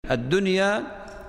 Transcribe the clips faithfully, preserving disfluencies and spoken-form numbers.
الدنيا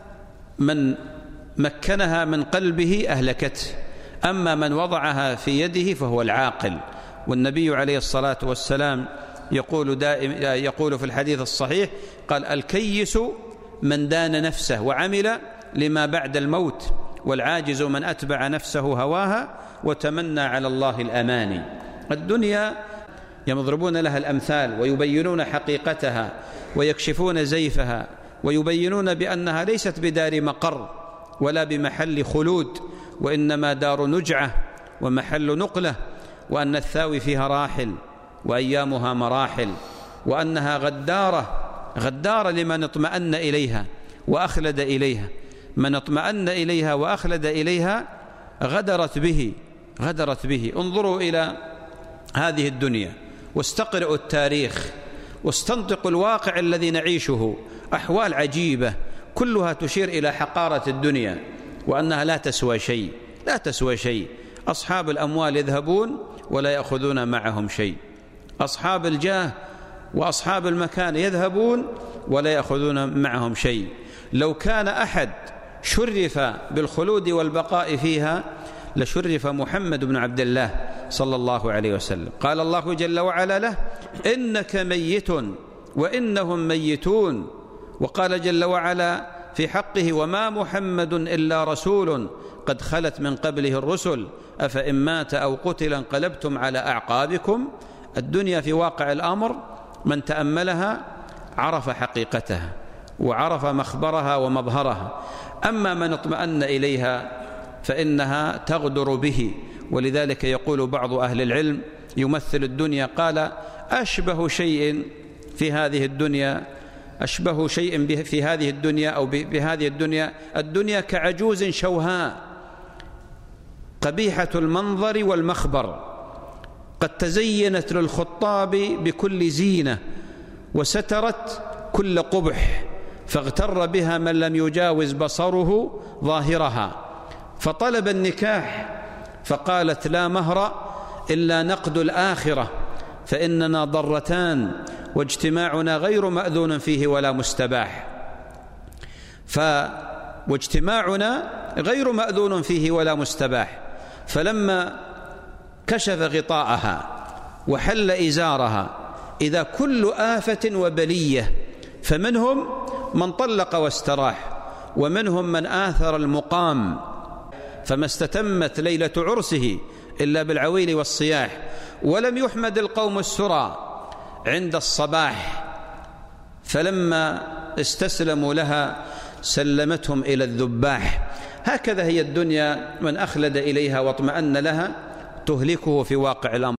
من مكنها من قلبه أهلكته، أما من وضعها في يده فهو العاقل. والنبي عليه الصلاة والسلام يقول دائم يقول في الحديث الصحيح قال: الكيس من دان نفسه وعمل لما بعد الموت، والعاجز من أتبع نفسه هواها وتمنى على الله الأماني. الدنيا يضربون لها الأمثال ويبينون حقيقتها ويكشفون زيفها ويبينون بأنها ليست بدار مقر ولا بمحل خلود، وإنما دار نجعة ومحل نقلة، وأن الثاوي فيها راحل وأيامها مراحل، وأنها غدارة غدارة لمن اطمأن إليها وأخلد إليها. من اطمأن إليها وأخلد إليها غدرت به غدرت به انظروا إلى هذه الدنيا واستقرئوا التاريخ واستنطقوا الواقع الذي نعيشه. أحوال عجيبة كلها تشير إلى حقارة الدنيا وأنها لا تسوى شيء لا تسوى شيء. أصحاب الأموال يذهبون ولا يأخذون معهم شيء، أصحاب الجاه وأصحاب المكان يذهبون ولا يأخذون معهم شيء. لو كان أحد شرف بالخلود والبقاء فيها لشرف محمد بن عبد الله صلى الله عليه وسلم. قال الله جل وعلا له: إنك ميت وإنهم ميتون. وقال جل وعلا في حقه: وما محمد إلا رسول قد خلت من قبله الرسل أفإن مات أو قتل انقلبتم على أعقابكم. الدنيا في واقع الأمر من تأملها عرف حقيقتها وعرف مخبرها ومظهرها، أما من اطمأن إليها فإنها تغدر به. ولذلك يقول بعض أهل العلم يمثل الدنيا، قال: أشبه شيء في هذه الدنيا أشبه شيء في هذه الدنيا أو بهذه الدنيا الدنيا كعجوز شوهاء قبيحة المنظر والمخبر، قد تزينت للخطاب بكل زينة وسترت كل قبح، فاغتر بها من لم يجاوز بصره ظاهرها. فطلب النكاح فقالت: لا مهر إلا نقد الآخرة، فإننا ضرتان واجتماعنا غير مأذون فيه ولا مستباح. ف واجتماعنا غير مأذون فيه ولا مستباح. فلما كشف غطاءها وحل إزارها إذا كل آفة وبلية، فمنهم من طلق واستراح، ومنهم من آثر المقام، فما استتمت ليلة عرسه إلا بالعويل والصياح، ولم يحمد القوم السرى عند الصباح، فلما استسلموا لها سلمتهم إلى الذباح. هكذا هي الدنيا، من أخلد إليها واطمأن لها تهلكه في واقع الأمر.